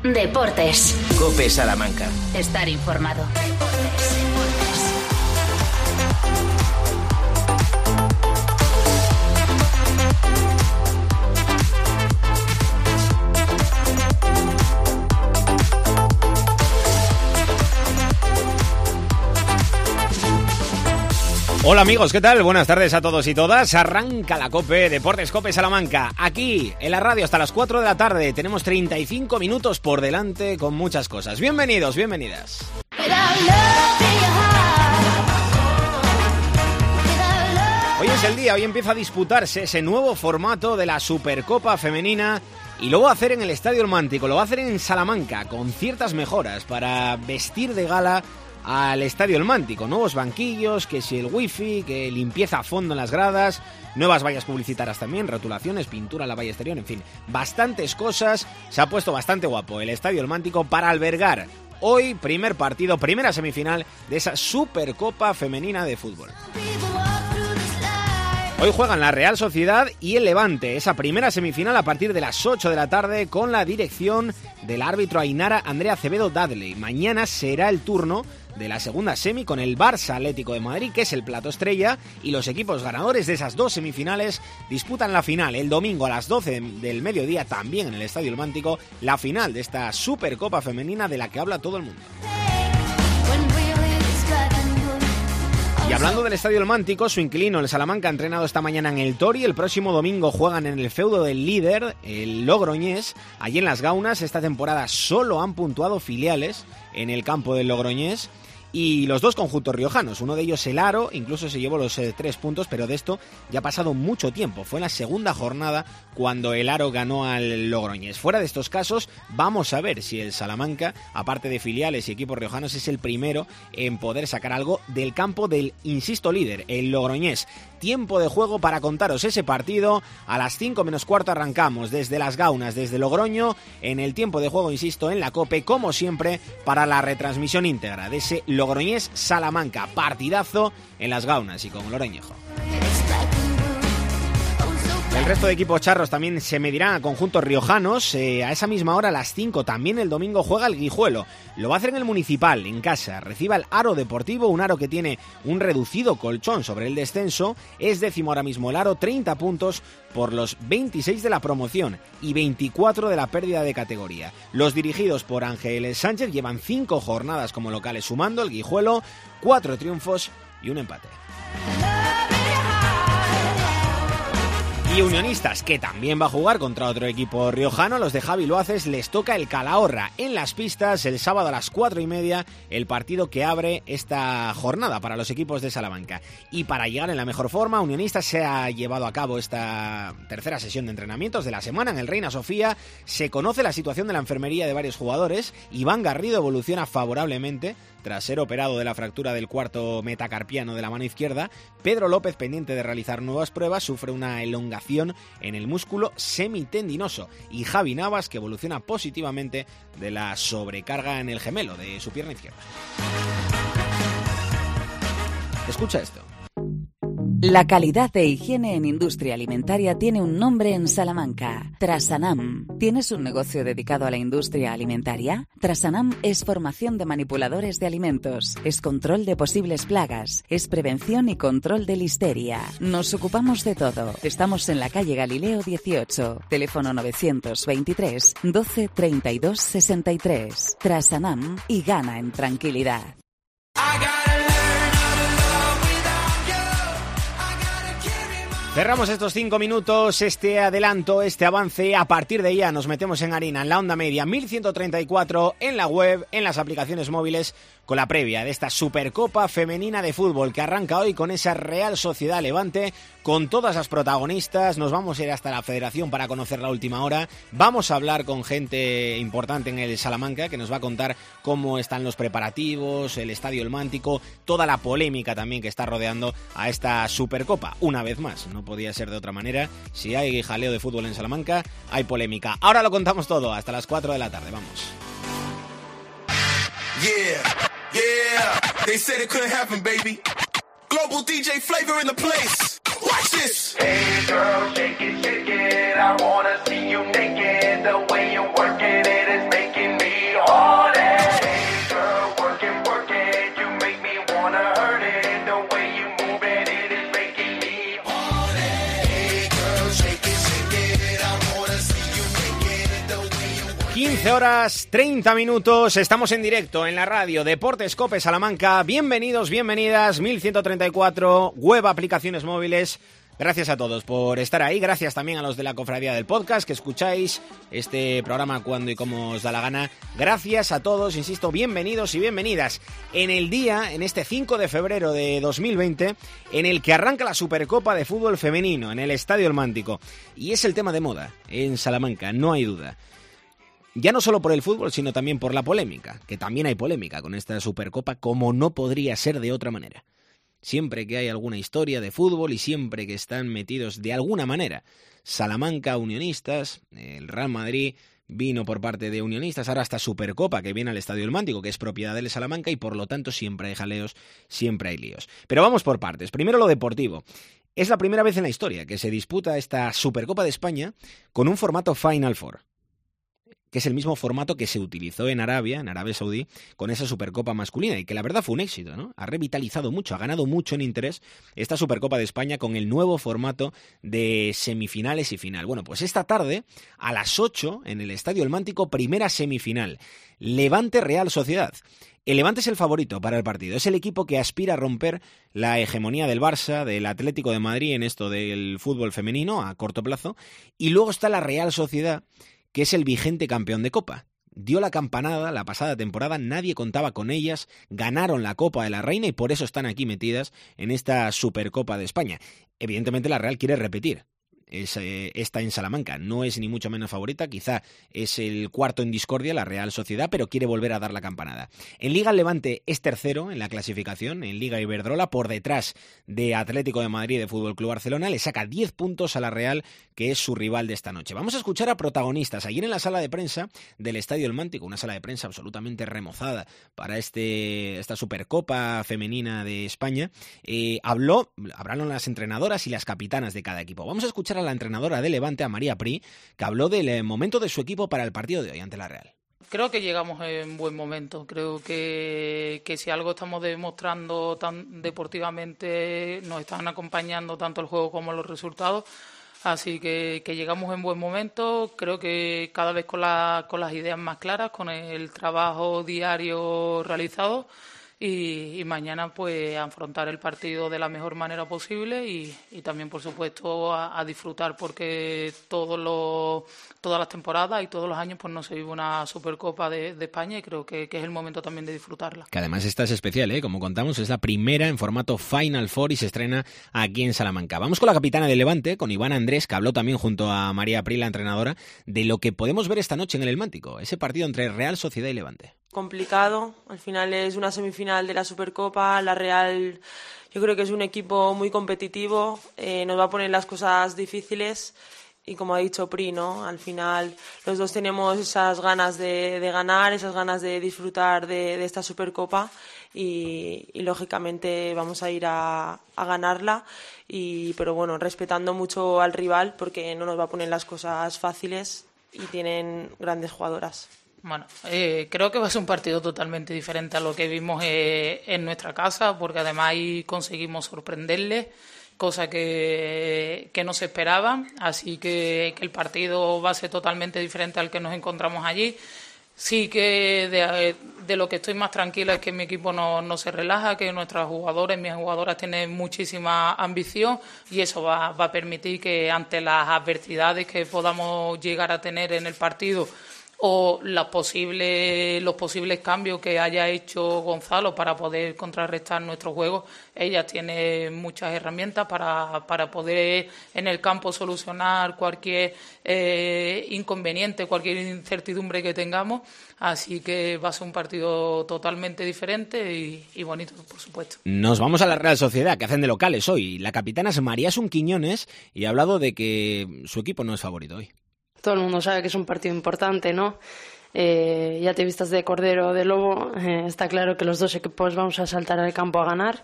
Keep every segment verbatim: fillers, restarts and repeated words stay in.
Deportes. COPE Salamanca. Estar informado. Hola amigos, ¿qué tal? Buenas tardes a todos y todas. Arranca la COPE, Deportes COPE Salamanca. Aquí, en la radio, hasta las cuatro de la tarde. Tenemos treinta y cinco minutos por delante con muchas cosas. Bienvenidos, bienvenidas. Hoy es el día, hoy empieza a disputarse ese nuevo formato de la Supercopa Femenina. Y lo va a hacer en el Estadio El Mántico, lo va a hacer en Salamanca, con ciertas mejoras para vestir de gala al Estadio El Mántico. Nuevos banquillos, que si el wifi, que limpieza a fondo en las gradas, nuevas vallas publicitarias también, rotulaciones, pintura en la valla exterior, en fin, bastantes cosas. Se ha puesto bastante guapo el Estadio El Mántico para albergar hoy primer partido, primera semifinal de esa Supercopa Femenina de fútbol. Hoy juegan la Real Sociedad y el Levante, esa primera semifinal a partir de las ocho de la tarde con la dirección del árbitro Ainara Andrea Acevedo Dudley. Mañana será el turno de la segunda semi con el Barça Atlético de Madrid, que es el plato estrella, y los equipos ganadores de esas dos semifinales disputan la final el domingo a las doce del mediodía, también en el Estadio El Mántico, la final de esta Supercopa Femenina de la que habla todo el mundo. Y hablando del Estadio El Mántico, su inquilino, el Salamanca, ha entrenado esta mañana en el Tori. El próximo domingo juegan en el feudo del líder, el Logroñés. Allí en Las Gaunas, esta temporada solo han puntuado filiales en el campo del Logroñés. Y los dos conjuntos riojanos, uno de ellos el Aro, incluso se llevó los eh, tres puntos, pero de esto ya ha pasado mucho tiempo. Fue en la segunda jornada cuando el Aro ganó al Logroñés. Fuera de estos casos, vamos a ver si el Salamanca, aparte de filiales y equipos riojanos, es el primero en poder sacar algo del campo del, insisto, líder, el Logroñés. Tiempo de juego para contaros ese partido. A las cinco menos cuarto arrancamos desde Las Gaunas, desde Logroño, en el tiempo de juego, insisto, en la COPE, como siempre, para la retransmisión íntegra de ese Logroñés Salamanca. Partidazo en Las Gaunas y con Loreñejo. El resto de equipos charros también se medirán a conjuntos riojanos. Eh, a esa misma hora, a las cinco, también el domingo juega el Guijuelo. Lo va a hacer en el Municipal, en casa. Recibe al Aro Deportivo, un Aro que tiene un reducido colchón sobre el descenso. Es décimo ahora mismo el Aro, treinta puntos por los veintiséis de la promoción y veinticuatro de la pérdida de categoría. Los dirigidos por Ángel Sánchez llevan cinco jornadas como locales sumando. El Guijuelo, cuatro triunfos y un empate. Y Unionistas, que también va a jugar contra otro equipo riojano, los de Javi Loaces, les toca el Calahorra en las pistas el sábado a las cuatro y media, el partido que abre esta jornada para los equipos de Salamanca. Y para llegar en la mejor forma, Unionistas se ha llevado a cabo esta tercera sesión de entrenamientos de la semana en el Reina Sofía. Se conoce la situación de la enfermería de varios jugadores. Iván Garrido evoluciona favorablemente tras ser operado de la fractura del cuarto metacarpiano de la mano izquierda. Pedro López, pendiente de realizar nuevas pruebas, sufre una elongación en el músculo semitendinoso. Y Javi Navas, que evoluciona positivamente de la sobrecarga en el gemelo de su pierna izquierda. Escucha esto. La calidad de higiene en industria alimentaria tiene un nombre en Salamanca: Trasanam. ¿Tienes un negocio dedicado a la industria alimentaria? Trasanam es formación de manipuladores de alimentos, es control de posibles plagas, es prevención y control de listeria. Nos ocupamos de todo. Estamos en la calle Galileo dieciocho, teléfono novecientos veintitrés, doce, treinta y dos, sesenta y tres. Trasanam, y gana en tranquilidad. Cerramos estos cinco minutos, este adelanto, este avance. A partir de ya nos metemos en harina, en la onda media mil ciento treinta y cuatro, en la web, en las aplicaciones móviles, con la previa de esta Supercopa Femenina de Fútbol que arranca hoy con esa Real Sociedad Levante, con todas las protagonistas. Nos vamos a ir hasta la Federación para conocer la última hora. Vamos a hablar con gente importante en el Salamanca que nos va a contar cómo están los preparativos, el Estadio El Mántico, toda la polémica también que está rodeando a esta Supercopa. Una vez más, no podía ser de otra manera. Si hay jaleo de fútbol en Salamanca, hay polémica. Ahora lo contamos todo, hasta las cuatro de la tarde. Vamos. Yeah, yeah, they said it couldn't happen, baby. Global D J Flavor in the place. Watch this. Hey girl, shake it, shake it. I wanna see you naked. The way you work it, it is making me quince horas treinta minutos, estamos en directo en la radio Deportes Cope Salamanca. Bienvenidos, bienvenidas, mil ciento treinta y cuatro, web, aplicaciones móviles. Gracias a todos por estar ahí, gracias también a los de la Cofradía del Podcast que escucháis este programa cuando y como os da la gana. Gracias a todos, insisto, bienvenidos y bienvenidas en el día, en este cinco de febrero de dos mil veinte, en el que arranca la Supercopa de Fútbol Femenino en el Estadio El Mántico. Y es el tema de moda en Salamanca, no hay duda. Ya no solo por el fútbol, sino también por la polémica, que también hay polémica con esta Supercopa, como no podría ser de otra manera. Siempre que hay alguna historia de fútbol y siempre que están metidos de alguna manera Salamanca, Unionistas, el Real Madrid vino por parte de Unionistas, ahora esta Supercopa que viene al Estadio El Mántico, que es propiedad del Salamanca y por lo tanto siempre hay jaleos, siempre hay líos. Pero vamos por partes. Primero lo deportivo. Es la primera vez en la historia que se disputa esta Supercopa de España con un formato Final Four, que es el mismo formato que se utilizó en Arabia, en Arabia Saudí, con esa Supercopa masculina, y que la verdad fue un éxito, ¿no? Ha revitalizado mucho, ha ganado mucho en interés esta Supercopa de España con el nuevo formato de semifinales y final. Bueno, pues esta tarde, a las ocho, en el Estadio El Mántico, primera semifinal. Levante Real Sociedad. El Levante es el favorito para el partido, es el equipo que aspira a romper la hegemonía del Barça, del Atlético de Madrid en esto del fútbol femenino a corto plazo, y luego está la Real Sociedad, que es el vigente campeón de Copa. Dio la campanada la pasada temporada, nadie contaba con ellas, ganaron la Copa de la Reina y por eso están aquí metidas en esta Supercopa de España. Evidentemente la Real quiere repetir. Es, eh, está en Salamanca, no es ni mucho menos favorita, quizá es el cuarto en discordia la Real Sociedad, pero quiere volver a dar la campanada. En Liga el Levante es tercero en la clasificación, en Liga Iberdrola, por detrás de Atlético de Madrid y de Fútbol Club Barcelona, le saca diez puntos a la Real, que es su rival de esta noche. Vamos a escuchar a protagonistas ayer en la sala de prensa del Estadio El Mántico, una sala de prensa absolutamente remozada para este, esta Supercopa femenina de España. Eh, habló, hablaron las entrenadoras y las capitanas de cada equipo. Vamos a escuchar a la entrenadora de Levante, a María Pri, que habló del momento de su equipo para el partido de hoy ante la Real. Creo que llegamos en buen momento. Creo que, que si algo estamos demostrando tan deportivamente, nos están acompañando tanto el juego como los resultados. Así que, que llegamos en buen momento. Creo que cada vez con, la, con las ideas más claras, con el trabajo diario realizado. Y, y mañana pues afrontar el partido de la mejor manera posible y, y también por supuesto a, a disfrutar, porque todos los, todas las temporadas y todos los años pues no se vive una Supercopa de, de España y creo que, que es el momento también de disfrutarla. Que además esta es especial, ¿eh? Como contamos, es la primera en formato Final Four y se estrena aquí en Salamanca. Vamos con la capitana de Levante, con Iván Andrés, que habló también junto a María Pri, la entrenadora, de lo que podemos ver esta noche en el El Mántico, ese partido entre Real Sociedad y Levante. Complicado, al final es una semifinal de la Supercopa, la Real yo creo que es un equipo muy competitivo, eh, nos va a poner las cosas difíciles y como ha dicho Pri, ¿no? Al final los dos tenemos esas ganas de, de ganar, esas ganas de disfrutar de, de esta Supercopa y, y lógicamente vamos a ir a, a ganarla, y, pero bueno, respetando mucho al rival porque no nos va a poner las cosas fáciles y tienen grandes jugadoras. Bueno, eh, creo que va a ser un partido totalmente diferente a lo que vimos eh, en nuestra casa, porque además ahí conseguimos sorprenderles, cosa que, que no se esperaba, así que, que el partido va a ser totalmente diferente al que nos encontramos allí. Sí que de, de lo que estoy más tranquila es que mi equipo no, no se relaja, que nuestros jugadores, mis jugadoras tienen muchísima ambición y eso va, va a permitir que ante las adversidades que podamos llegar a tener en el partido o las posibles, los posibles cambios que haya hecho Gonzalo para poder contrarrestar nuestro juego, ella tiene muchas herramientas para, para poder en el campo solucionar cualquier eh, inconveniente, cualquier incertidumbre que tengamos, así que va a ser un partido totalmente diferente y, y bonito, por supuesto. Nos vamos a la Real Sociedad, que hacen de locales hoy. La capitana es María Asun Quiñones y ha hablado de que su equipo no es favorito hoy. Todo el mundo sabe que es un partido importante, ¿no? Eh, ya te vistas de cordero o de lobo, eh, está claro que los dos equipos vamos a saltar al campo a ganar.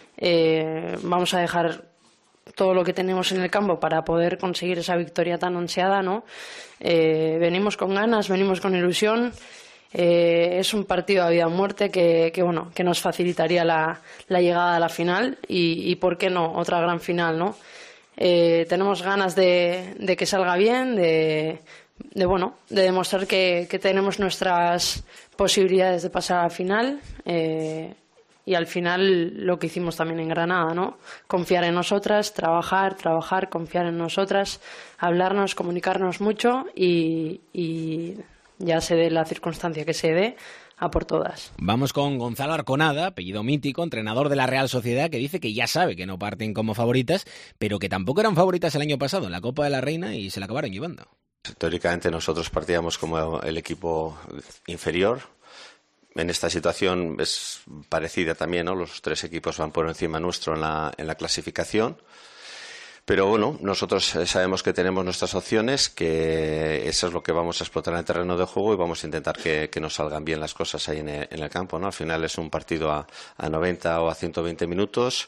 Eh, vamos a dejar todo lo que tenemos en el campo para poder conseguir esa victoria tan ansiada, ¿no? Eh, venimos con ganas, venimos con ilusión. Eh, es un partido a vida o muerte que, que, bueno, que nos facilitaría la, la llegada a la final y, y, ¿por qué no?, otra gran final, ¿no? Eh, tenemos ganas de, de que salga bien, de de bueno, de demostrar que, que tenemos nuestras posibilidades de pasar a la final. Eh, y al final lo que hicimos también en Granada, ¿no? Confiar en nosotras, trabajar, trabajar, confiar en nosotras, hablarnos, comunicarnos mucho y, y ya se dé la circunstancia que se dé, a por todas. Vamos con Gonzalo Arconada, apellido mítico, entrenador de la Real Sociedad, que dice que ya sabe que no parten como favoritas, pero que tampoco eran favoritas el año pasado en la Copa de la Reina y se la acabaron llevando. Teóricamente nosotros partíamos como el equipo inferior. En esta situación es parecida también, ¿no? Los tres equipos van por encima nuestro en la, en la clasificación. Pero bueno, nosotros sabemos que tenemos nuestras opciones, que eso es lo que vamos a explotar en el terreno de juego y vamos a intentar que, que nos salgan bien las cosas ahí en el, en el campo, ¿no? Al final es un partido a, a noventa o a ciento veinte minutos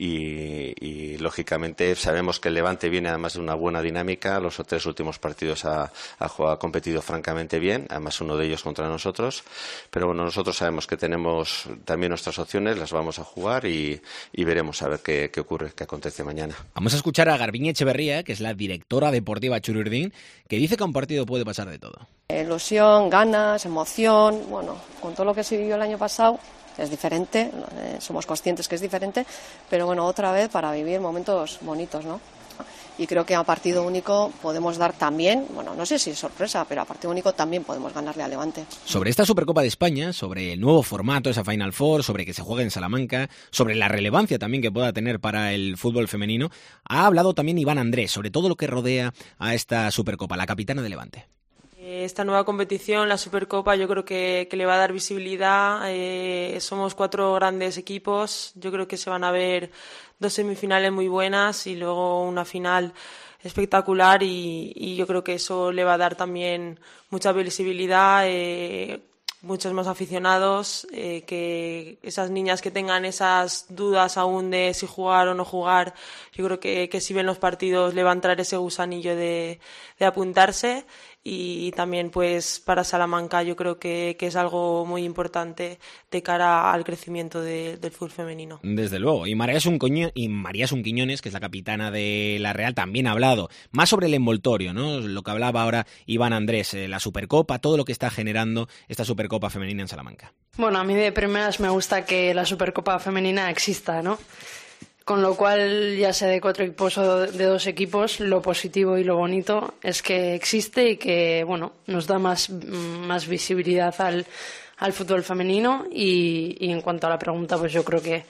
y, y lógicamente sabemos que el Levante viene además de una buena dinámica. Los tres últimos partidos ha, ha, jugado, ha competido francamente bien, además uno de ellos contra nosotros. Pero bueno, nosotros sabemos que tenemos también nuestras opciones, las vamos a jugar y, y veremos a ver qué, qué ocurre, qué acontece mañana. Vamos a escuchar a Garbiñe Echeverría, que es la directora deportiva Txuri-Urdin, que dice que a un partido puede pasar de todo. Ilusión, ganas, emoción, bueno, con todo lo que se vivió el año pasado es diferente, eh, somos conscientes que es diferente, pero bueno, otra vez para vivir momentos bonitos, ¿no? Y creo que a partido único podemos dar también, bueno, no sé si es sorpresa, pero a partido único también podemos ganarle a Levante. Sobre esta Supercopa de España, sobre el nuevo formato, esa Final Four, sobre que se juegue en Salamanca, sobre la relevancia también que pueda tener para el fútbol femenino, ha hablado también Iván Andrés sobre todo lo que rodea a esta Supercopa, la capitana de Levante. Esta nueva competición, la Supercopa, yo creo que, que le va a dar visibilidad. Eh, somos cuatro grandes equipos. Yo creo que se van a ver dos semifinales muy buenas y luego una final espectacular y, y yo creo que eso le va a dar también mucha visibilidad, eh, muchos más aficionados, eh, que esas niñas que tengan esas dudas aún de si jugar o no jugar, yo creo que, que si ven los partidos le va a entrar ese gusanillo de, de apuntarse. Y también pues para Salamanca yo creo que, que es algo muy importante de cara al crecimiento de, del fútbol femenino. Desde luego. Y María Sunquiño, y María Sunquiñones, que es la capitana de la Real, también ha hablado más sobre el envoltorio, ¿no? Lo que hablaba ahora Iván Andrés, eh, la Supercopa, todo lo que está generando esta Supercopa femenina en Salamanca. Bueno, a mí de primeras me gusta que la Supercopa femenina exista, ¿no? Con lo cual, ya sea de cuatro equipos o de dos equipos, lo positivo y lo bonito es que existe y que, bueno, nos da más, más visibilidad al, al fútbol femenino. Y, y en cuanto a la pregunta, pues yo creo que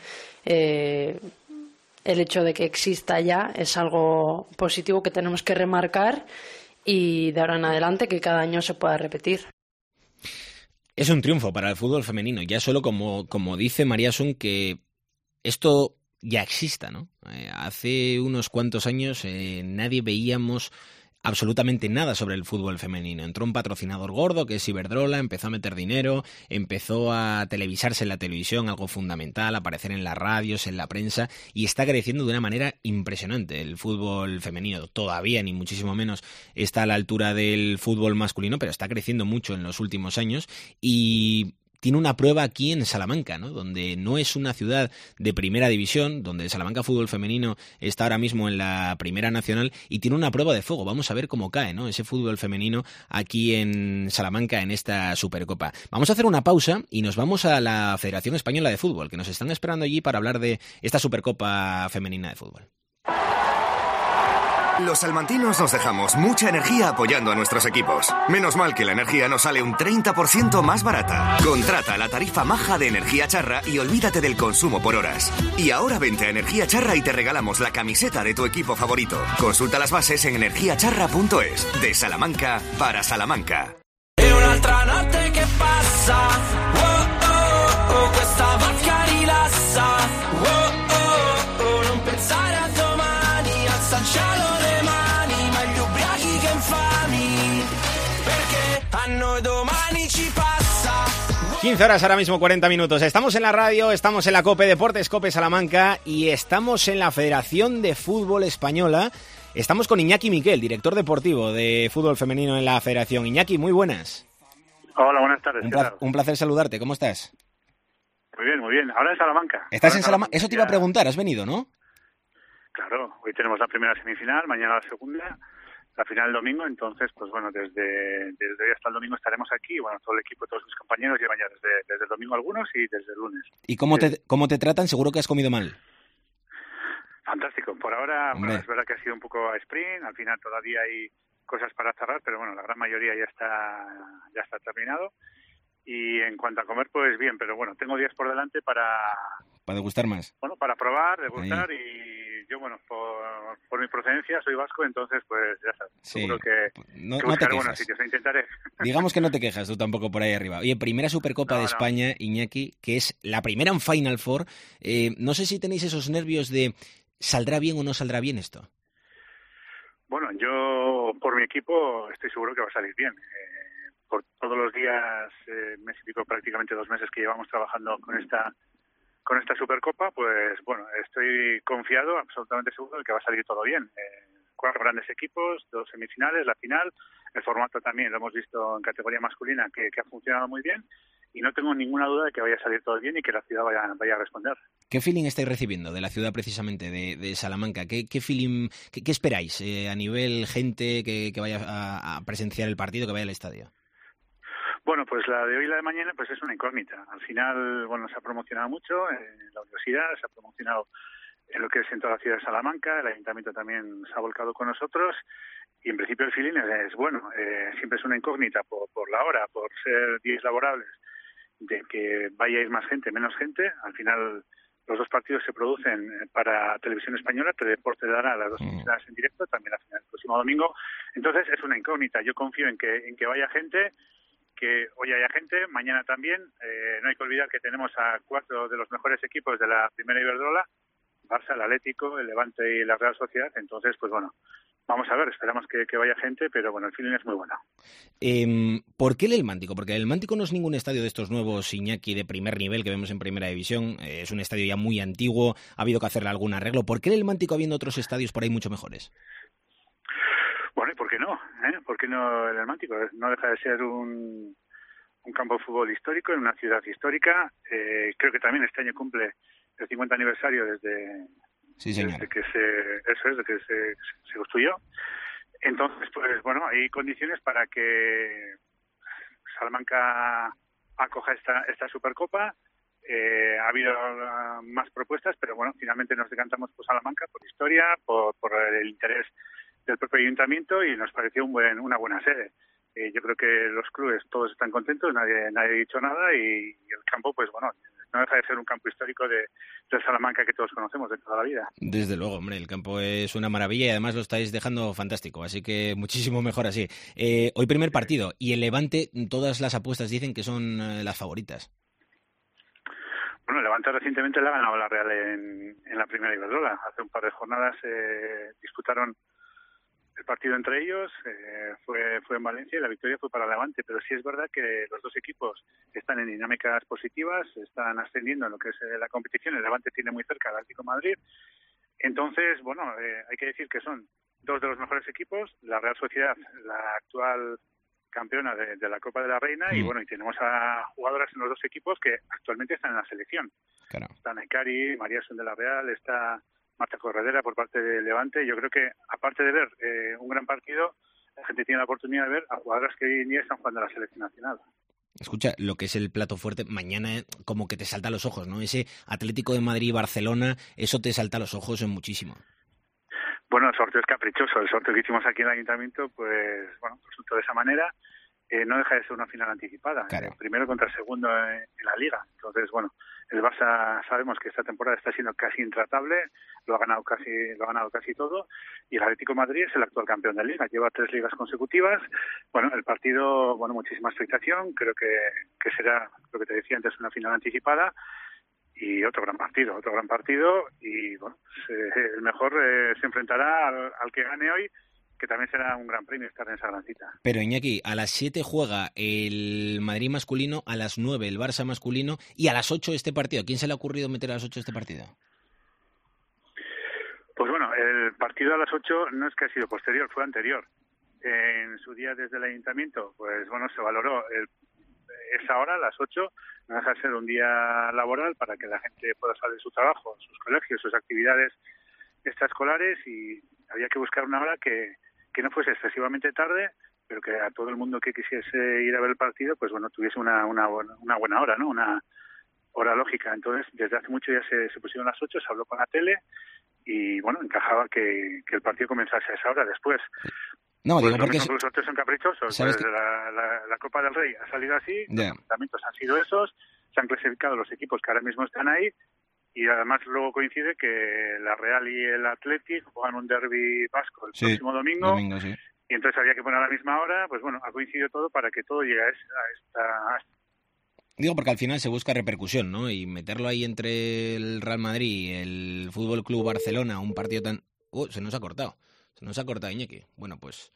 eh, el hecho de que exista ya es algo positivo que tenemos que remarcar y de ahora en adelante que cada año se pueda repetir. Es un triunfo para el fútbol femenino, ya solo como, como dice María Sun, que esto ya exista, ¿no? Eh, hace unos cuantos años eh, nadie veíamos absolutamente nada sobre el fútbol femenino. Entró un patrocinador gordo que es Iberdrola, empezó a meter dinero, empezó a televisarse en la televisión, algo fundamental, aparecer en las radios, en la prensa, y está creciendo de una manera impresionante el fútbol femenino. Todavía, ni muchísimo menos, está a la altura del fútbol masculino, pero está creciendo mucho en los últimos años y tiene una prueba aquí en Salamanca, ¿no? Donde no es una ciudad de primera división, donde el Salamanca Fútbol Femenino está ahora mismo en la primera nacional y tiene una prueba de fuego. Vamos a ver cómo cae, ¿no? Ese fútbol femenino aquí en Salamanca en esta Supercopa. Vamos a hacer una pausa y nos vamos a la Federación Española de Fútbol, que nos están esperando allí para hablar de esta Supercopa femenina de fútbol. Los salmantinos nos dejamos mucha energía apoyando a nuestros equipos. Menos mal que la energía nos sale un treinta por ciento más barata. Contrata la tarifa maja de Energía Charra y olvídate del consumo por horas. Y ahora vente a Energía Charra y te regalamos la camiseta de tu equipo favorito. Consulta las bases en energía charra punto es. De Salamanca para Salamanca. E un'altra notte che passa, oh, oh, oh, questa vacca rilassa, oh, oh, oh, non pensare a domani, alza il cielo. quince horas ahora mismo, cuarenta minutos. Estamos en la radio, estamos en la COPE Deportes, COPE Salamanca, y estamos en la Federación de Fútbol Española. Estamos con Iñaki Miquel, director deportivo de fútbol femenino en la Federación. Iñaki, muy buenas. Hola, buenas tardes. Un, pla- un placer saludarte, ¿cómo estás? Muy bien, muy bien. Ahora en Salamanca. ¿Estás Ahora en Salamanca? Eso te iba a preguntar, has venido, ¿no? Claro, hoy tenemos la primera semifinal, mañana la segunda, la final el domingo, entonces, pues bueno, desde, desde hoy hasta el domingo estaremos aquí, bueno, todo el equipo, todos mis compañeros llevan ya desde, desde el domingo algunos y desde el lunes. ¿Y cómo sí. te, cómo te tratan? Seguro que has comido mal. Fantástico. Por ahora, bueno, es verdad que ha sido un poco a sprint, al final todavía hay cosas para cerrar, pero bueno, la gran mayoría ya está ya está terminado. Y en cuanto a comer, pues bien, pero bueno, tengo días por delante para... Para degustar más. Bueno, para probar, degustar Ahí. y yo, bueno, por, por mi procedencia soy vasco, entonces pues ya sabes, sí. seguro que, no, que no te buscaré buenos sitios, e intentaré. Digamos que no te quejas tú tampoco por ahí arriba. Oye, primera Supercopa no, de España, no. Iñaki, que es la primera en Final Four. Eh, no sé si tenéis esos nervios de ¿saldrá bien o no saldrá bien esto? Bueno, yo por mi equipo estoy seguro que va a salir bien. Eh, por todos los días, eh, mes y pico, prácticamente dos meses que llevamos trabajando con esta con esta Supercopa, pues bueno, estoy confiado, absolutamente seguro de que va a salir todo bien. Eh, cuatro grandes equipos, dos semifinales, la final, el formato también lo hemos visto en categoría masculina que, que ha funcionado muy bien y no tengo ninguna duda de que vaya a salir todo bien y que la ciudad vaya, vaya a responder. ¿Qué feeling estáis recibiendo de la ciudad precisamente, de, de Salamanca? ¿Qué, qué feeling, qué, qué esperáis eh, a nivel gente que, que vaya a, a presenciar el partido, que vaya al estadio? Bueno, pues la de hoy y la de mañana pues es una incógnita. Al final, bueno, se ha promocionado mucho en la universidad, se ha promocionado en lo que es en toda la ciudad de Salamanca, el ayuntamiento también se ha volcado con nosotros y en principio el feeling es, es bueno. Eh, siempre es una incógnita por, por la hora, por ser días laborables, de que vaya a ir más gente, menos gente. Al final los dos partidos se producen para Televisión Española, Teledeporte dará las dos semifinales en directo, también la final el próximo domingo. Entonces es una incógnita. Yo confío en que, en que vaya gente, que hoy haya gente, mañana también. Eh, no hay que olvidar que tenemos a cuatro de los mejores equipos de la primera Iberdrola, Barça, el Atlético, el Levante y la Real Sociedad. Entonces, pues bueno, vamos a ver, esperamos que, que vaya gente, pero bueno, el feeling es muy bueno. Eh, ¿Por qué el Mántico? Porque el Mántico no es ningún estadio de estos nuevos, Iñaki, de primer nivel que vemos en Primera División. Eh, es un estadio ya muy antiguo, ha habido que hacerle algún arreglo. ¿Por qué el Mántico habiendo otros estadios por ahí mucho mejores? Bueno, ¿y por qué no? ¿Eh? ¿Por qué no el Mántico? No deja de ser un, un campo de fútbol histórico en una ciudad histórica. Eh, creo que también este año cumple el cincuenta aniversario desde, sí, desde que se eso es, desde que se, se construyó. Entonces, pues bueno, hay condiciones para que Salamanca acoja esta, esta Supercopa. Eh, ha habido uh, más propuestas, pero bueno, finalmente nos decantamos por Salamanca, por historia, por, por el interés del propio ayuntamiento y nos pareció un buen, una buena sede. Eh, yo creo que los clubes todos están contentos, nadie nadie ha dicho nada y, y el campo, pues bueno, no deja de ser un campo histórico de, de Salamanca que todos conocemos de toda la vida. Desde luego, hombre, el campo es una maravilla y además lo estáis dejando fantástico, así que muchísimo mejor así. Eh, hoy primer partido y el Levante, todas las apuestas dicen que son eh, las favoritas. Bueno, el Levante recientemente le ha ganado a la Real en, en la primera Iberdrola. Hace un par de jornadas eh, disputaron el partido entre ellos, eh, fue fue en Valencia y la victoria fue para Levante, pero sí es verdad que los dos equipos están en dinámicas positivas, están ascendiendo en lo que es la competición, el Levante tiene muy cerca al Atlético de Madrid, entonces, bueno, eh, hay que decir que son dos de los mejores equipos, la Real Sociedad, la actual campeona de, de la Copa de la Reina, mm. y bueno, y tenemos a jugadoras en los dos equipos que actualmente están en la selección. Claro. Está Naikari, María Son de la Real, está Marta Corredera por parte de Levante. Yo creo que, aparte de ver eh, un gran partido, la gente tiene la oportunidad de ver a jugadoras que hoy en día están jugando a la selección nacional. Escucha, lo que es el plato fuerte, mañana como que te salta a los ojos, ¿no? Ese Atlético de Madrid-Barcelona, eso te salta a los ojos en muchísimo. Bueno, el sorteo es caprichoso. El sorteo que hicimos aquí en el Ayuntamiento, pues, bueno, resultó de esa manera. Eh, no deja de ser una final anticipada. Claro. Eh, primero contra el segundo en, en la Liga. Entonces, bueno, el Barça sabemos que esta temporada está siendo casi intratable, lo ha ganado casi lo ha ganado casi todo, y el Atlético de Madrid es el actual campeón de la Liga, lleva tres ligas consecutivas. Bueno, el partido, bueno, muchísima expectación, creo que, que será, lo que te decía antes, una final anticipada, y otro gran partido, otro gran partido, y bueno, pues, eh, el mejor eh, se enfrentará al, al que gane hoy, que también será un gran premio estar en esa gran cita. Pero Iñaki, a las siete juega el Madrid masculino, a las nueve el Barça masculino y a las ocho este partido. ¿A quién se le ha ocurrido meter a las ocho este partido? Pues bueno, el partido a las ocho no es que ha sido posterior, fue anterior. En su día desde el Ayuntamiento, pues bueno, se valoró el, esa hora, a las ocho, no deja de ser un día laboral para que la gente pueda salir de su trabajo, sus colegios, sus actividades extraescolares, y había que buscar una hora que, que no fuese excesivamente tarde, pero que a todo el mundo que quisiese ir a ver el partido, pues bueno, tuviese una, una, una buena hora, ¿no? Una hora lógica. Entonces, desde hace mucho ya se, se pusieron las ocho, se habló con la tele y, bueno, encajaba que, que el partido comenzase a esa hora. Después, no, pues digo lo porque mismo que los sorteos son caprichosos. Pues que... la, la, la Copa del Rey ha salido así, yeah. Los enfrentamientos han sido esos, se han clasificado los equipos que ahora mismo están ahí, y además luego coincide que la Real y el Athletic juegan un derbi vasco el sí, próximo domingo, domingo sí. Y entonces había que poner a la misma hora, pues bueno, ha coincidido todo para que todo llegue a esta... A esta... Digo porque al final se busca repercusión, ¿no? Y meterlo ahí entre el Real Madrid y el Fútbol Club Barcelona, un partido tan... Uh, se nos ha cortado, se nos ha cortado Iñaki. Bueno, pues,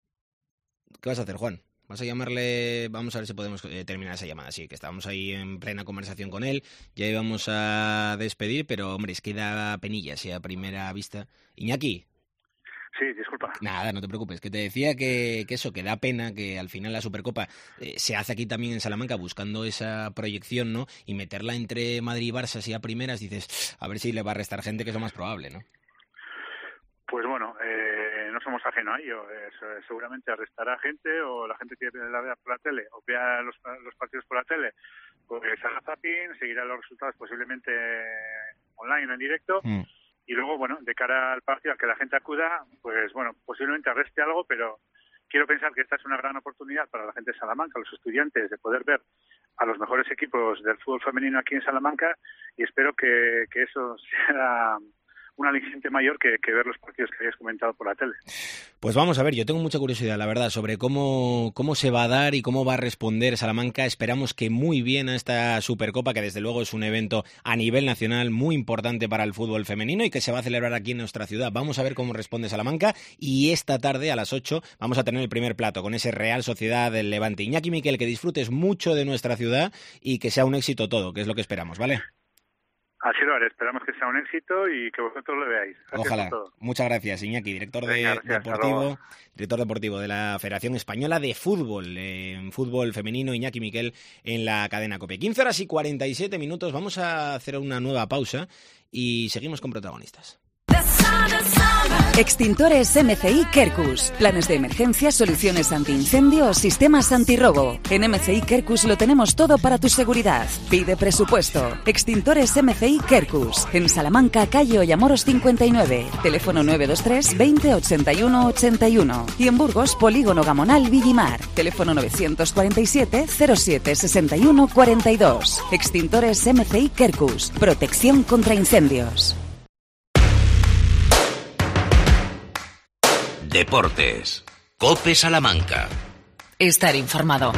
¿qué vas a hacer, Juan? ¿Vas a llamarle? Vamos a ver si podemos eh, terminar esa llamada. Sí, que estábamos ahí en plena conversación con él. Ya íbamos a despedir, pero, hombre, es que da penilla, si a primera vista. Iñaki. Sí, disculpa. Nada, no te preocupes. Que te decía que, que eso, que da pena que al final la Supercopa eh, se hace aquí también en Salamanca buscando esa proyección, ¿no? Y meterla entre Madrid y Barça, si a primeras dices, a ver si le va a restar gente, que es lo más probable, ¿no? Pues bueno, eh, no somos ajenos a ello. Eh, seguramente arrestará gente, o la gente que la vea por la tele o vea los, los partidos por la tele, pues hará zapping, seguirá los resultados posiblemente online, en directo. Mm. Y luego, bueno, de cara al partido, al que la gente acuda, pues bueno, posiblemente arreste algo, pero quiero pensar que esta es una gran oportunidad para la gente de Salamanca, los estudiantes, de poder ver a los mejores equipos del fútbol femenino aquí en Salamanca, y espero que, que eso sea un aliciente mayor que, que ver los partidos que habías comentado por la tele. Pues vamos a ver, yo tengo mucha curiosidad, la verdad, sobre cómo, cómo se va a dar y cómo va a responder Salamanca. Esperamos que muy bien a esta Supercopa, que desde luego es un evento a nivel nacional muy importante para el fútbol femenino y que se va a celebrar aquí en nuestra ciudad. Vamos a ver cómo responde Salamanca, y esta tarde a las ocho vamos a tener el primer plato con ese Real Sociedad del Levante. Iñaki Miquel, que disfrutes mucho de nuestra ciudad y que sea un éxito todo, que es lo que esperamos, ¿vale? Así lo haré, esperamos que sea un éxito y que vosotros lo veáis. Gracias. Ojalá. Muchas gracias, Iñaki, director de Venga, gracias, deportivo, director deportivo de la Federación Española de Fútbol, eh, en fútbol femenino, Iñaki Miquel, en la cadena COPE. quince horas y cuarenta y siete minutos, vamos a hacer una nueva pausa y seguimos con protagonistas. Extintores M C I Quercus. Planes de emergencia, soluciones antiincendio o sistemas antirrobo. En M C I Quercus lo tenemos todo para tu seguridad. Pide presupuesto. Extintores M C I Quercus. En Salamanca, calle Ollamoros cincuenta y nueve. Teléfono nueve dos tres veinte ochenta y uno ochenta y uno. Y en Burgos, Polígono Gamonal Villimar. Teléfono novecientos cuarenta y siete cero siete sesenta y uno cuarenta y dos. Extintores M C I Quercus. Protección contra incendios. Deportes. COPE Salamanca. Estar informado.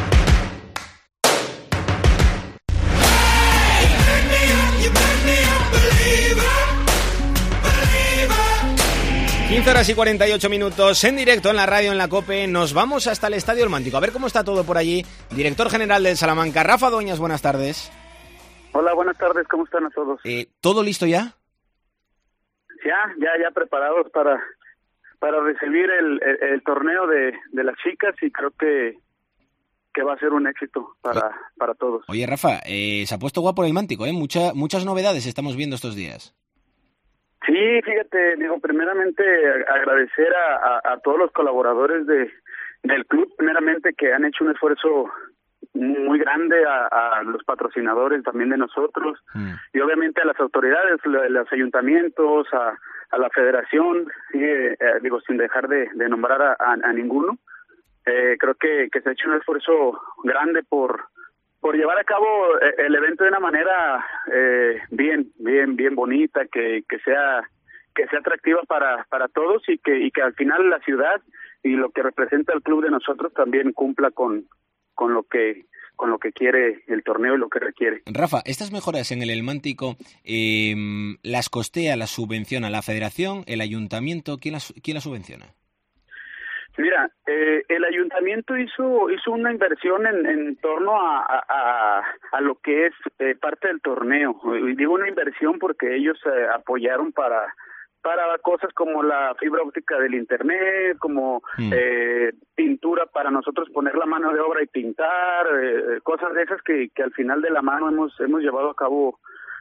quince horas y cuarenta y ocho minutos en directo en la radio, en la COPE. Nos vamos hasta el Estadio El Mántico a ver cómo está todo por allí. Director general del Salamanca, Rafa Doñas, buenas tardes. Hola, buenas tardes, ¿cómo están a todos? Eh, ¿Todo listo ya? Ya, ya, ya preparados para... para recibir el, el, el torneo de, de las chicas, y creo que, que va a ser un éxito para, para todos. Oye, Rafa, eh, se ha puesto guapo el Mántico, ¿eh? Mucha, muchas novedades estamos viendo estos días. Sí, fíjate, digo, primeramente agradecer a, a, a todos los colaboradores de del club, primeramente, que han hecho un esfuerzo muy grande, a, a los patrocinadores también de nosotros, mm. y obviamente a las autoridades, los ayuntamientos, a a la federación, sí, eh, digo, sin dejar de, de nombrar a, a, a ninguno. Eh, creo que, que se ha hecho un esfuerzo grande por por llevar a cabo el evento de una manera eh, bien, bien, bien bonita, que, que sea que sea atractiva para para todos, y que y que al final la ciudad y lo que representa el club de nosotros también cumpla con con lo que con lo que quiere el torneo y lo que requiere. Rafa, estas mejoras en el El Mántico, eh, ¿las costea, las subvenciona la Federación, el Ayuntamiento? ¿Quién las, quién las subvenciona? Mira, eh, el Ayuntamiento hizo hizo una inversión en, en torno a, a, a lo que es eh, parte del torneo. Y digo una inversión porque ellos eh, apoyaron para... para cosas como la fibra óptica del internet, como mm. eh, pintura para nosotros poner la mano de obra y pintar, eh, cosas de esas que, que al final de la mano hemos hemos llevado a cabo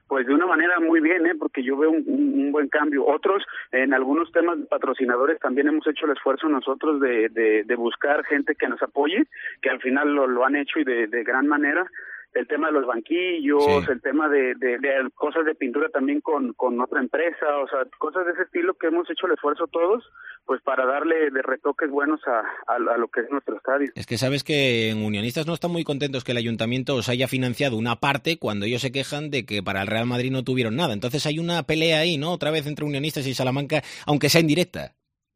pues de una manera muy bien, ¿eh? Porque yo veo un, un buen cambio. Otros, en algunos temas patrocinadores también hemos hecho el esfuerzo nosotros de, de, de buscar gente que nos apoye, que al final lo, lo han hecho y de, de gran manera. El tema de los banquillos, sí. el tema de, de, de cosas de pintura también con, con otra empresa, o sea, cosas de ese estilo que hemos hecho el esfuerzo todos, pues para darle de retoques buenos a, a, a lo que es nuestro estadio. Es que sabes que en Unionistas no están muy contentos que el ayuntamiento os haya financiado una parte cuando ellos se quejan de que para el Real Madrid no tuvieron nada. Entonces hay una pelea ahí, ¿no? Otra vez entre Unionistas y Salamanca, aunque sea indirecta.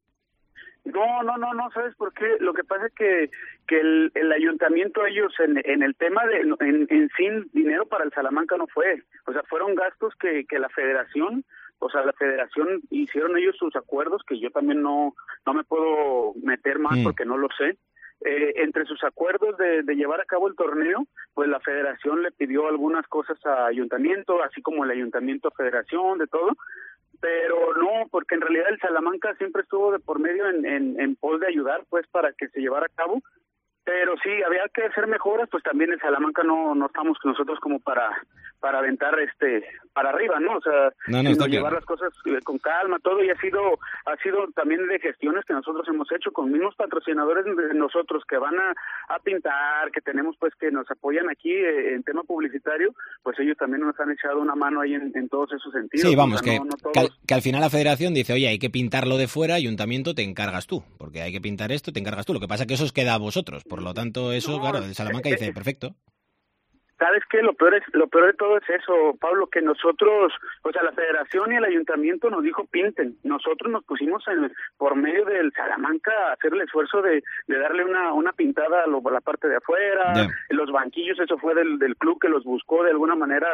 No, no, no, no, ¿sabes por qué? Lo que pasa es que que el, el ayuntamiento, ellos en, en el tema de, en, en sin dinero para el Salamanca no fue, o sea, fueron gastos que, que la federación, o sea, la federación hicieron ellos sus acuerdos, que yo también no, no me puedo meter más mm. porque no lo sé. Eh, entre sus acuerdos de, de llevar a cabo el torneo, pues la federación le pidió algunas cosas a ayuntamiento, así como el ayuntamiento a federación, de todo, pero no, porque en realidad el Salamanca siempre estuvo de por medio en, en, en pos de ayudar, pues, para que se llevara a cabo. Pero sí, había que hacer mejoras, pues también en Salamanca no no estamos nosotros como para para aventar este para arriba, ¿no? O sea, no, no, sino llevar las cosas con calma, todo, y ha sido ha sido también de gestiones que nosotros hemos hecho con mismos patrocinadores de nosotros que van a, a pintar, que tenemos pues que nos apoyan aquí eh, en tema publicitario, pues ellos también nos han echado una mano ahí en, en todos esos sentidos. Sí, vamos, o sea, que, no, no todos... que, al, que al final la federación dice, oye, hay que pintarlo de fuera, ayuntamiento te encargas tú, porque hay que pintar esto, te encargas tú. Lo que pasa es que eso os queda a vosotros. Por lo tanto, eso, no, claro, el Salamanca dice, perfecto. ¿Sabes qué? Lo peor es lo peor de todo es eso, Pablo, que nosotros, o sea, la federación y el ayuntamiento nos dijo pinten. Nosotros nos pusimos en, por medio del Salamanca a hacer el esfuerzo de, de darle una una pintada a, lo, a la parte de afuera, yeah. Los banquillos, eso fue del, del club que los buscó de alguna manera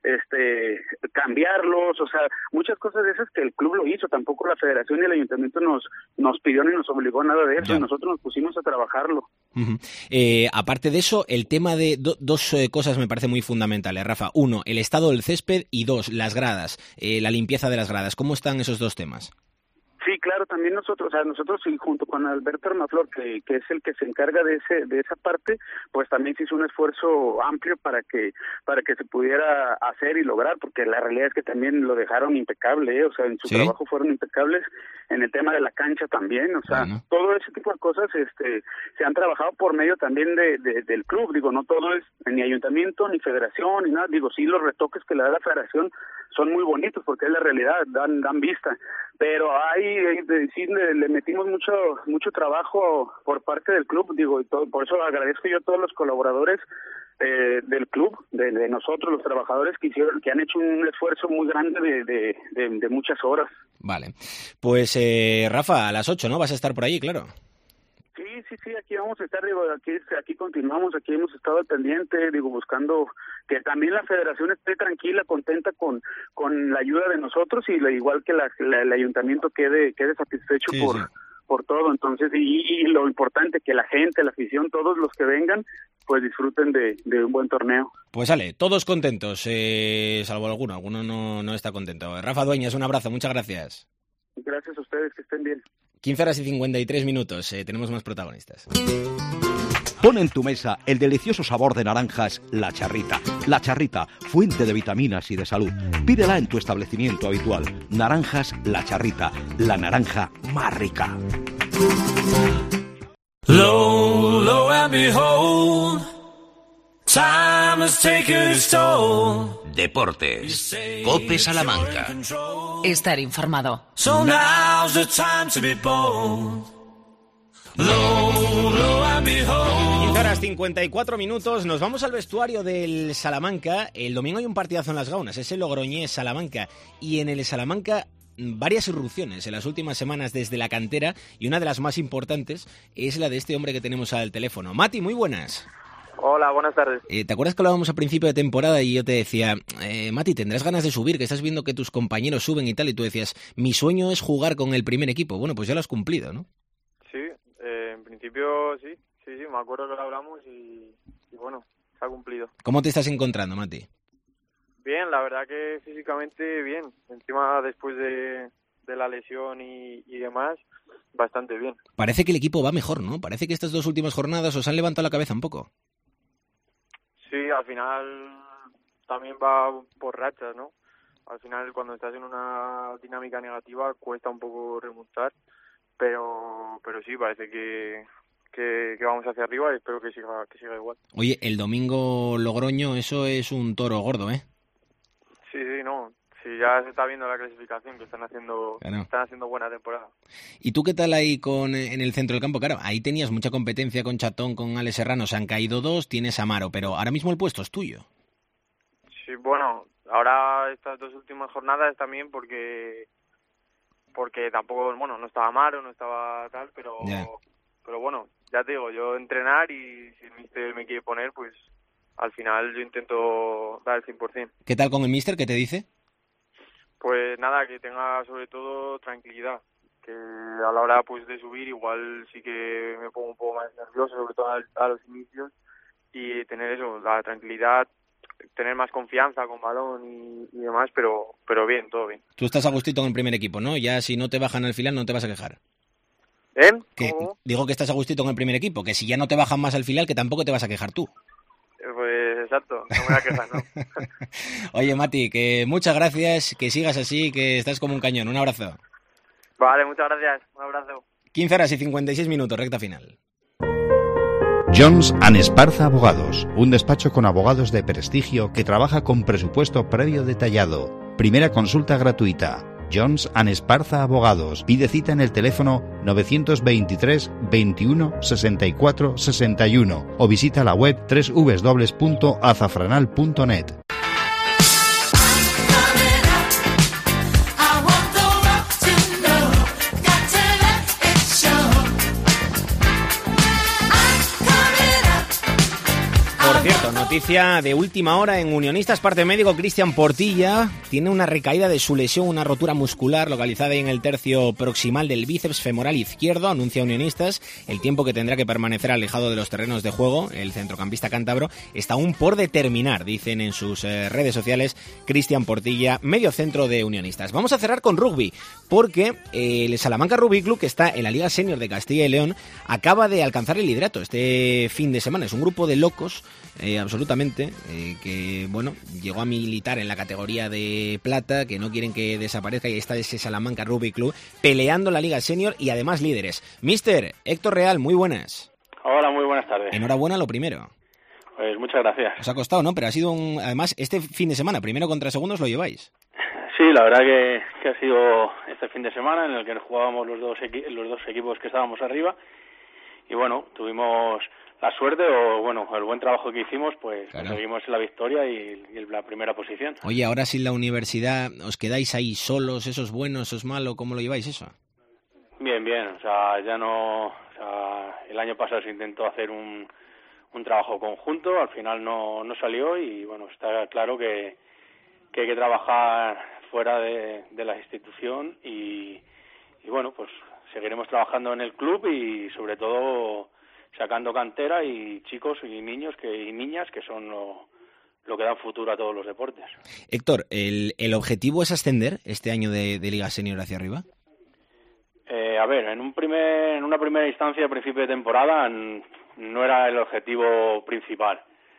este cambiarlos, o sea, muchas cosas de esas que el club lo hizo, tampoco la federación y el ayuntamiento nos nos pidió ni nos obligó a nada de eso, yeah. Nosotros nos pusimos a trabajarlo. Uh-huh. Eh, aparte de eso, el tema de do, dos eh, cosas me parece muy fundamentales, Rafa. Uno, el estado del césped, y dos, las gradas, eh, la limpieza de las gradas. ¿Cómo están esos dos temas? Sí, claro, también nosotros, o sea, nosotros sí, junto con Alberto Armaflor, que, que es el que se encarga de ese de esa parte, pues también se hizo un esfuerzo amplio para que para que se pudiera hacer y lograr, porque la realidad es que también lo dejaron impecable, ¿eh? O sea, en su ¿Sí? trabajo fueron impecables, en el tema de la cancha también, o sea, bueno. Todo ese tipo de cosas este se han trabajado por medio también de, de del club, digo, no todo es ni ayuntamiento, ni federación, ni nada, digo, sí, los retoques que le da la federación son muy bonitos, porque es la realidad, dan dan vista, pero hay sí le, le metimos mucho mucho trabajo por parte del club, digo, y todo, por eso agradezco yo a todos los colaboradores eh, del club, de, de nosotros los trabajadores que hicieron, que han hecho un esfuerzo muy grande de, de, de, de muchas horas. Vale, pues eh, Rafa, a las ocho, ¿no? Vas a estar por allí, claro. Sí, sí, sí, aquí vamos a estar, digo, aquí, aquí continuamos, aquí hemos estado al pendiente, digo, buscando que también la federación esté tranquila, contenta con con la ayuda de nosotros, y la, igual que la, la, el ayuntamiento quede quede satisfecho sí, por sí. por todo, entonces, y, y lo importante, que la gente, la afición, todos los que vengan, pues disfruten de, de un buen torneo. Pues sale, todos contentos, eh, salvo alguno, alguno no, no está contento. Rafa Dueñas, un abrazo, muchas gracias. Gracias a ustedes, que estén bien. quince horas y cincuenta y tres minutos, eh, tenemos más protagonistas. Pon en tu mesa el delicioso sabor de naranjas La Charrita. La Charrita, fuente de vitaminas y de salud. Pídela en tu establecimiento habitual. Naranjas La Charrita, la naranja más rica. Low, low and behold, time has taken its toll. Deportes. COPE Salamanca. Estar informado. So now's the time to be bold. Low, low and behold. quince horas cincuenta y cuatro minutos, nos vamos al vestuario del Salamanca. El domingo hay un partidazo en las Gaunas, es el Logroñés-Salamanca. Y en el Salamanca varias irrupciones en las últimas semanas desde la cantera, y una de las más importantes es la de este hombre que tenemos al teléfono. Mati, muy buenas. Hola, buenas tardes. Eh, ¿Te acuerdas que hablábamos a principio de temporada y yo te decía, eh, Mati, tendrás ganas de subir, que estás viendo que tus compañeros suben y tal, y tú decías, mi sueño es jugar con el primer equipo? Bueno, pues ya lo has cumplido, ¿no? Sí, eh, en principio sí, sí, sí, me acuerdo que lo hablamos y, y bueno, se ha cumplido. ¿Cómo te estás encontrando, Mati? Bien, la verdad que físicamente bien, encima después de, de la lesión y, y demás, bastante bien. Parece que el equipo va mejor, ¿no? Parece que estas dos últimas jornadas os han levantado la cabeza un poco. Sí, al final también va por rachas, ¿no? Al final, cuando estás en una dinámica negativa, cuesta un poco remontar, pero pero sí, parece que, que, que vamos hacia arriba y espero que siga que siga igual. Oye, el domingo Logroño, eso es un toro gordo, ¿eh? Sí, sí, no. Sí, ya se está viendo la clasificación, que están haciendo claro. están haciendo buena temporada. ¿Y tú qué tal ahí con en el centro del campo? Claro, ahí tenías mucha competencia con Chatón, con Alex Serrano, se han caído dos, tienes a Amaro, pero ahora mismo el puesto es tuyo. Sí, bueno, ahora estas dos últimas jornadas también porque porque tampoco, bueno, no estaba Amaro, no estaba tal, pero yeah. pero bueno, ya te digo, yo entrenar y si el míster me quiere poner, pues al final yo intento dar el cien por ciento. ¿Qué tal con el míster? ¿Qué te dice? Pues nada, que tenga sobre todo tranquilidad, que a la hora pues de subir igual sí que me pongo un poco más nervioso, sobre todo a, a los inicios, y tener eso, la tranquilidad, tener más confianza con balón y, y demás, pero pero bien, todo bien. Tú estás a gustito en el primer equipo, ¿no? Ya si no te bajan al filial no te vas a quejar. ¿Eh? Que, digo que estás a gustito en el primer equipo, que si ya no te bajan más al filial, que tampoco te vas a quejar tú. Pues exacto, no me voy a quejar, ¿no? Oye, Mati, que muchas gracias, que sigas así, que estás como un cañón. Un abrazo. Vale, muchas gracias. Un abrazo. quince horas y cincuenta y seis minutos, recta final. Jones and Esparza Abogados, un despacho con abogados de prestigio que trabaja con presupuesto previo detallado. Primera consulta gratuita. Jones and Esparza Abogados. Pide cita en el teléfono novecientos veintitrés veintiuno sesenta y cuatro sesenta y uno o visita la web doble u doble u doble u punto azafranal punto net. Cierto, noticia de última hora en Unionistas, parte médico Cristian Portilla tiene una recaída de su lesión, una rotura muscular localizada en el tercio proximal del bíceps femoral izquierdo, anuncia Unionistas. El tiempo que tendrá que permanecer alejado de los terrenos de juego, el centrocampista cántabro, está aún por determinar, dicen en sus eh, redes sociales Cristian Portilla, medio centro de Unionistas. Vamos a cerrar con rugby, porque eh, el Salamanca Rugby Club, que está en la Liga Senior de Castilla y León, acaba de alcanzar el liderato este fin de semana. Es un grupo de locos Eh, absolutamente, eh, que bueno, llegó a militar en la categoría de plata, que no quieren que desaparezca, y ahí está ese Salamanca Rugby Club peleando la Liga Senior y además líderes. Mister Héctor Real, muy buenas. Hola, muy buenas tardes. Enhorabuena lo primero. Pues muchas gracias. Os ha costado, ¿no? Pero ha sido un... Además, este fin de semana, primero contra segundos, lo lleváis. Sí, la verdad que, que ha sido este fin de semana en el que jugábamos los dos, equi- los dos equipos que estábamos arriba y bueno, tuvimos la suerte o, bueno, el buen trabajo que hicimos, pues claro, conseguimos la victoria y, y la primera posición. Oye, ahora sin la universidad, ¿os quedáis ahí solos? ¿Eso es bueno, eso es malo? ¿Cómo lo lleváis eso? Bien, bien, o sea, ya no... O sea, el año pasado se intentó hacer un, un trabajo conjunto, al final no, no salió y, bueno, está claro que, que hay que trabajar fuera de, de la institución y, y, bueno, pues seguiremos trabajando en el club y, sobre todo, sacando cantera y chicos y niños que y niñas que son lo, lo que dan futuro a todos los deportes. Héctor, ¿el, el objetivo es ascender este año de, de Liga Senior hacia arriba? Eh, a ver, en un primer en una primera instancia, a principio de temporada, n- no era el objetivo principal.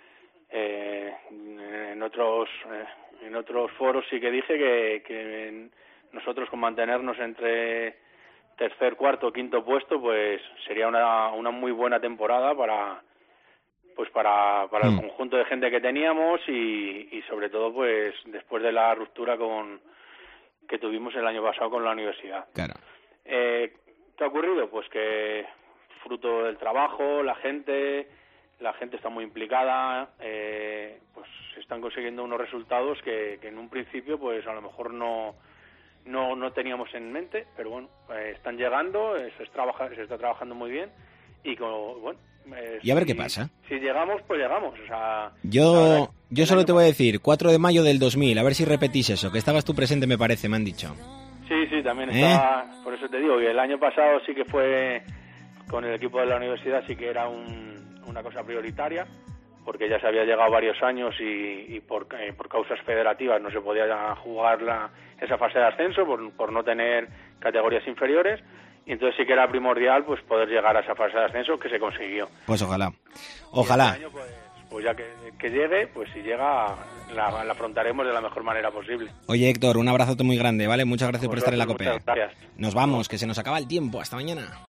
Eh, en otros eh, en otros foros sí que dije que, que nosotros con mantenernos entre tercer, cuarto, quinto puesto, pues sería una, una muy buena temporada para pues para, para mm. el conjunto de gente que teníamos y, y sobre todo pues después de la ruptura con que tuvimos el año pasado con la universidad. Claro. Eh, ¿Qué ha ocurrido? Pues que fruto del trabajo, la gente, la gente está muy implicada, eh, pues se están consiguiendo unos resultados que, que en un principio pues a lo mejor no No, no teníamos en mente, pero bueno, eh, están llegando, eh, se, trabaja, se está trabajando muy bien y como, bueno... Eh, y a ver si, qué pasa. Si llegamos, pues llegamos, o sea... Yo yo solo te voy a decir, cuatro de mayo del dos mil, a ver si repetís eso, que estabas tú presente me parece, me han dicho. Sí, sí, también ¿Eh? estaba, por eso te digo, que el año pasado sí que fue, con el equipo de la universidad sí que era un, una cosa prioritaria, porque ya se había llegado varios años y, y por, eh, por causas federativas no se podía jugar la, esa fase de ascenso por, por no tener categorías inferiores y entonces sí que era primordial pues poder llegar a esa fase de ascenso que se consiguió. Pues ojalá, ojalá. Este año, pues, pues ya que, que llegue, pues si llega la, la afrontaremos de la mejor manera posible. Oye, Héctor, un abrazote muy grande, ¿vale? Muchas gracias por estar en la COPE. Muchas gracias. Nos vamos, que se nos acaba el tiempo. Hasta mañana.